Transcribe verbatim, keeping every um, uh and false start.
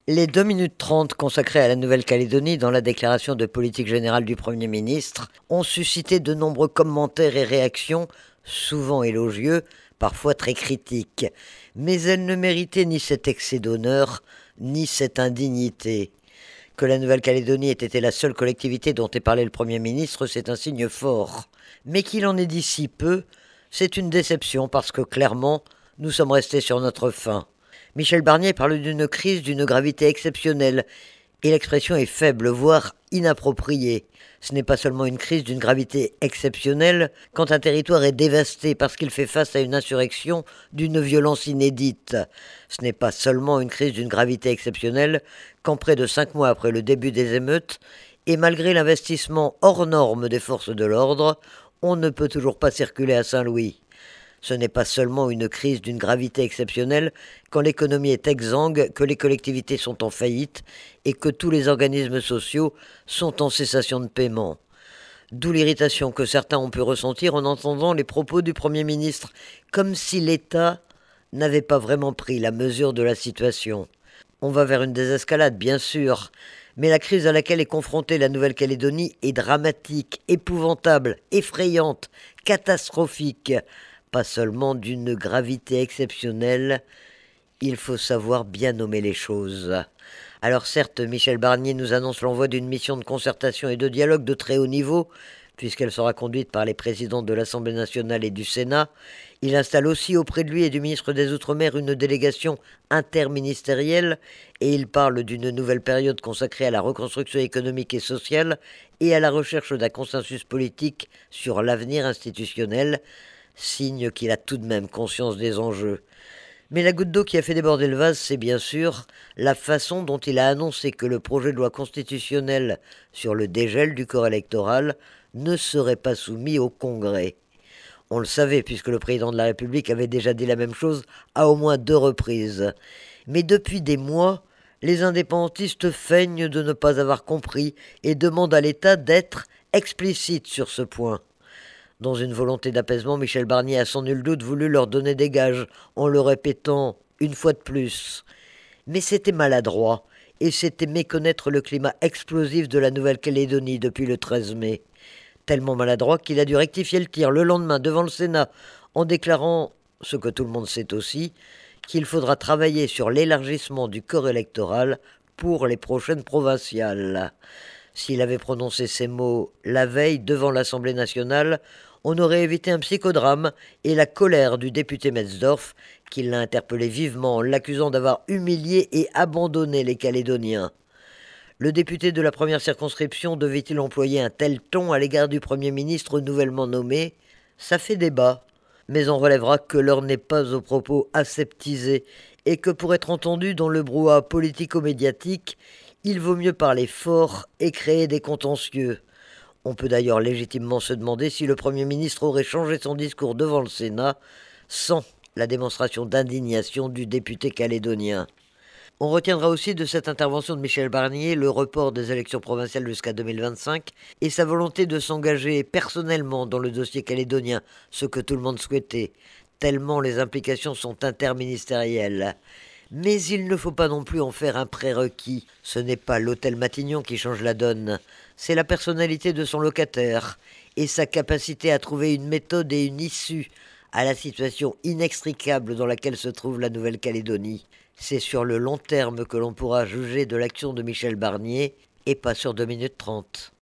Les deux minutes trente consacrées à la Nouvelle-Calédonie dans la déclaration de politique générale du Premier ministre ont suscité de nombreux commentaires et réactions, souvent élogieux, parfois très critiques. Mais elles ne méritaient ni cet excès d'honneur, ni cette indignité. Que la Nouvelle-Calédonie ait été la seule collectivité dont ait parlé le Premier ministre, c'est un signe fort. Mais qu'il en ait dit si peu, c'est une déception parce que clairement, nous sommes restés sur notre faim. Michel Barnier parle d'une crise d'une gravité exceptionnelle, et l'expression est faible, voire inappropriée. Ce n'est pas seulement une crise d'une gravité exceptionnelle quand un territoire est dévasté parce qu'il fait face à une insurrection d'une violence inédite. Ce n'est pas seulement une crise d'une gravité exceptionnelle quand près de cinq mois après le début des émeutes, et malgré l'investissement hors norme des forces de l'ordre, on ne peut toujours pas circuler à Saint-Louis. Ce n'est pas seulement une crise d'une gravité exceptionnelle quand l'économie est exsangue, que les collectivités sont en faillite et que tous les organismes sociaux sont en cessation de paiement. D'où l'irritation que certains ont pu ressentir en entendant les propos du Premier ministre, comme si l'État n'avait pas vraiment pris la mesure de la situation. On va vers une désescalade, bien sûr, mais la crise à laquelle est confrontée la Nouvelle-Calédonie est dramatique, épouvantable, effrayante, catastrophique. Pas seulement d'une gravité exceptionnelle, il faut savoir bien nommer les choses. Alors certes, Michel Barnier nous annonce l'envoi d'une mission de concertation et de dialogue de très haut niveau, puisqu'elle sera conduite par les présidents de l'Assemblée nationale et du Sénat. Il installe aussi auprès de lui et du ministre des Outre-mer une délégation interministérielle, et il parle d'une nouvelle période consacrée à la reconstruction économique et sociale et à la recherche d'un consensus politique sur l'avenir institutionnel, signe qu'il a tout de même conscience des enjeux. Mais la goutte d'eau qui a fait déborder le vase, c'est bien sûr la façon dont il a annoncé que le projet de loi constitutionnelle sur le dégel du corps électoral ne serait pas soumis au Congrès. On le savait puisque le président de la République avait déjà dit la même chose à au moins deux reprises. Mais depuis des mois, les indépendantistes feignent de ne pas avoir compris et demandent à l'État d'être explicite sur ce point. Dans une volonté d'apaisement, Michel Barnier a sans nul doute voulu leur donner des gages, en le répétant une fois de plus. Mais c'était maladroit, et c'était méconnaître le climat explosif de la Nouvelle-Calédonie depuis le treize mai. Tellement maladroit qu'il a dû rectifier le tir le lendemain devant le Sénat, en déclarant, ce que tout le monde sait aussi, qu'il faudra travailler sur l'élargissement du corps électoral pour les prochaines provinciales. S'il avait prononcé ces mots la veille devant l'Assemblée nationale, on aurait évité un psychodrame et la colère du député Metzdorf, qui l'a interpellé vivement en l'accusant d'avoir humilié et abandonné les Calédoniens. Le député de la première circonscription devait-il employer un tel ton à l'égard du Premier ministre nouvellement nommé? Ça fait débat, mais on relèvera que l'heure n'est pas aux propos aseptisés et que pour être entendu dans le brouhaha politico-médiatique, il vaut mieux parler fort et créer des contentieux. On peut d'ailleurs légitimement se demander si le Premier ministre aurait changé son discours devant le Sénat sans la démonstration d'indignation du député calédonien. On retiendra aussi de cette intervention de Michel Barnier le report des élections provinciales jusqu'à deux mille vingt-cinq et sa volonté de s'engager personnellement dans le dossier calédonien, ce que tout le monde souhaitait, tellement les implications sont interministérielles. Mais il ne faut pas non plus en faire un prérequis. Ce n'est pas l'hôtel Matignon qui change la donne, c'est la personnalité de son locataire et sa capacité à trouver une méthode et une issue à la situation inextricable dans laquelle se trouve la Nouvelle-Calédonie. C'est sur le long terme que l'on pourra juger de l'action de Michel Barnier et pas sur deux minutes trente.